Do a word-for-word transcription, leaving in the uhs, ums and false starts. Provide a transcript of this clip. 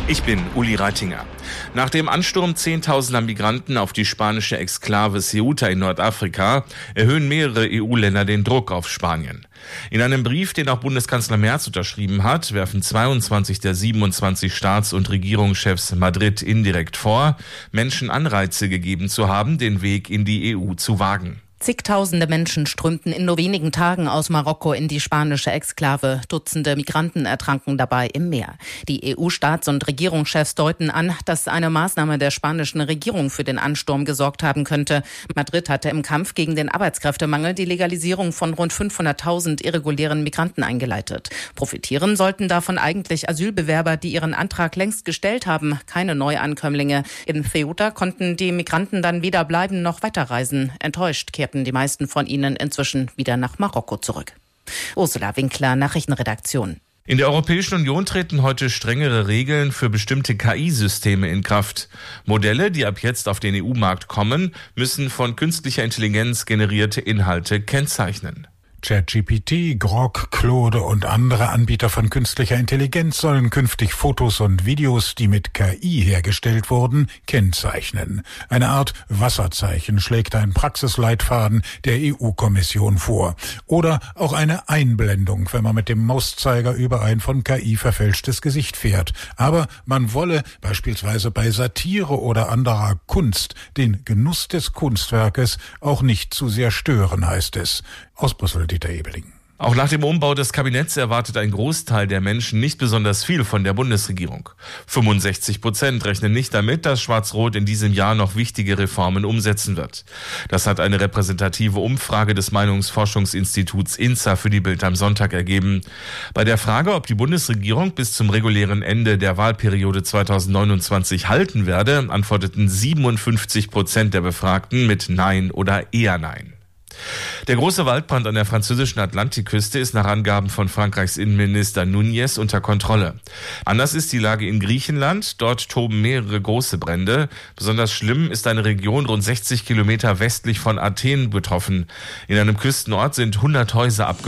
Ich bin Uli Reitinger. Nach dem Ansturm zehntausender Migranten auf die spanische Exklave Ceuta in Nordafrika erhöhen mehrere E U-Länder den Druck auf Spanien. In einem Brief, den auch Bundeskanzler Merz unterschrieben hat, werfen zweiundzwanzig der siebenundzwanzig Staats- und Regierungschefs Madrid indirekt vor, Menschen Anreize gegeben zu haben, den Weg in die E U zu wagen. Zigtausende Menschen strömten in nur wenigen Tagen aus Marokko in die spanische Exklave. Dutzende Migranten ertranken dabei im Meer. Die E U-Staats- und Regierungschefs deuten an, dass eine Maßnahme der spanischen Regierung für den Ansturm gesorgt haben könnte. Madrid hatte im Kampf gegen den Arbeitskräftemangel die Legalisierung von rund fünfhunderttausend irregulären Migranten eingeleitet. Profitieren sollten davon eigentlich Asylbewerber, die ihren Antrag längst gestellt haben, keine Neuankömmlinge. In Ceuta konnten die Migranten dann weder bleiben noch weiterreisen. Enttäuscht kehrten die meisten von ihnen inzwischen wieder nach Marokko zurück. Ursula Winkler, Nachrichtenredaktion. In der Europäischen Union treten heute strengere Regeln für bestimmte K I-Systeme in Kraft. Modelle, die ab jetzt auf den E U-Markt kommen, müssen von künstlicher Intelligenz generierte Inhalte kennzeichnen. ChatGPT, Grok, Claude und andere Anbieter von künstlicher Intelligenz sollen künftig Fotos und Videos, die mit K I hergestellt wurden, kennzeichnen. Eine Art Wasserzeichen schlägt ein Praxisleitfaden der E U-Kommission vor. Oder auch eine Einblendung, wenn man mit dem Mauszeiger über ein von K I verfälschtes Gesicht fährt. Aber man wolle beispielsweise bei Satire oder anderer Kunst den Genuss des Kunstwerkes auch nicht zu sehr stören, heißt es. Aus Brüssel, Dieter Ebeling. Auch nach dem Umbau des Kabinetts erwartet ein Großteil der Menschen nicht besonders viel von der Bundesregierung. fünfundsechzig Prozent rechnen nicht damit, dass Schwarz-Rot in diesem Jahr noch wichtige Reformen umsetzen wird. Das hat eine repräsentative Umfrage des Meinungsforschungsinstituts I N S A für die Bild am Sonntag ergeben. Bei der Frage, ob die Bundesregierung bis zum regulären Ende der Wahlperiode zweitausendneunundzwanzig halten werde, antworteten siebenundfünfzig Prozent der Befragten mit Nein oder eher Nein. Der große Waldbrand an der französischen Atlantikküste ist nach Angaben von Frankreichs Innenminister Núñez unter Kontrolle. Anders ist die Lage in Griechenland. Dort toben mehrere große Brände. Besonders schlimm ist eine Region rund sechzig Kilometer westlich von Athen betroffen. In einem Küstenort sind hundert Häuser abgebrannt.